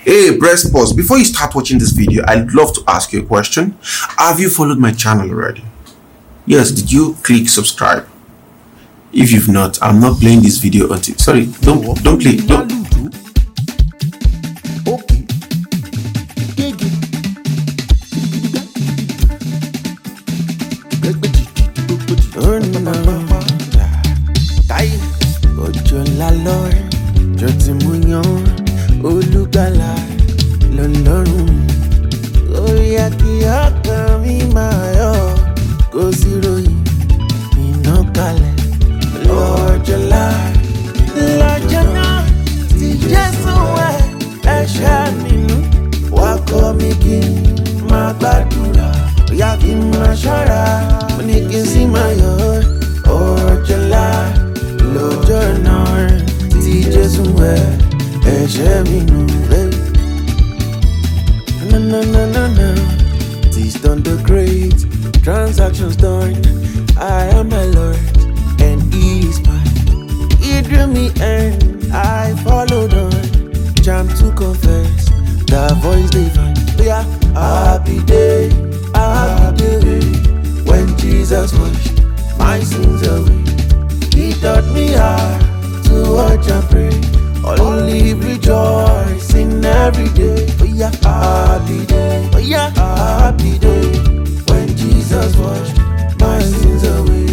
Hey, press pause. Before you start watching this video, I'd love to ask you a question. Have you followed my channel already? Yes, did you click subscribe? If you've not, I'm not playing this video until... Sorry, don't play. Don't. Olùgbàlà lọ́lọ́run ó yẹ kí ọkàn mi máa yọ̀ kó sì ròyìn iná kalẹ̀ lọ́jọ́ náà tí Jésù wẹ̀ ẹ̀ṣẹ̀ mi nù wá kọ́ mi kí n máa gbàdúrà ó yá kí n máa ṣọ́ra ó ní kí n sì máa yọ̀ lọ́jọ́ náà tí Jésù wẹ̀ ẹ̀ṣẹ̀ mi nù. No. He's done the great transactions done. I am my Lord and He is mine. He drew me and I followed on. Jam to confess the voice divine. Yeah, happy day when Jesus washed my sins away. He taught me how to watch and pray. Only rejoicing every day. Oh yeah, happy day. Oh yeah, happy day when Jesus washed my sins away.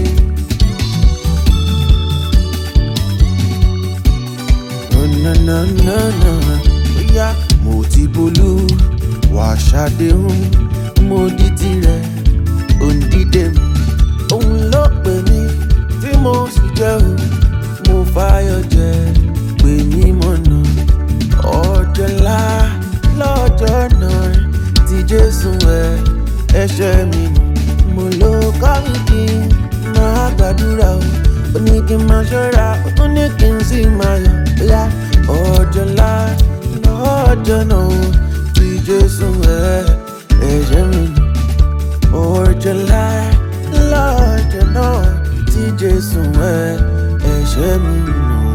No. Oh yeah, mo ti bolu wa ṣàdéhùn mo di tirẹ̀ òǹdídé mi. Òun ló pè mí tí mo sì jẹ́ o, mo fàyọ̀ jẹ́. Pè mí mọ̀nà ọjọ́ ńlá lọ́jọ́ náà tí Jésù wẹ̀ ẹ̀ṣẹ̀ mi nù. Mo ló kọ́ mi kí n máa gbàdúrà o, ó ní kí n máa ṣọ́ra, ó ní kí n sì máa yọ̀. Bóyá ọjọ́ ńlá lọ́jọ́ náà tí Jésù wẹ̀ ẹ̀ṣẹ̀ mi nù. Ọjọ́ ńlá lọ́jọ́ náà tí Jésù wẹ̀ ẹ̀ṣẹ̀ mi nù.